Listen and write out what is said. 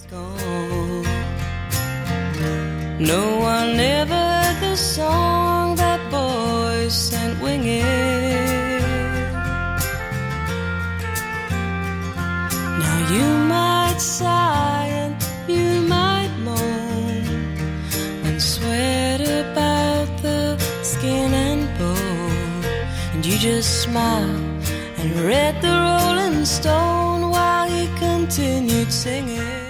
gone. No one ever heard the song that boy sent winging. Now you might sigh and you might moan and sweat about the skin and bone, and you just smile and read the Rolling Stone while he continued singing.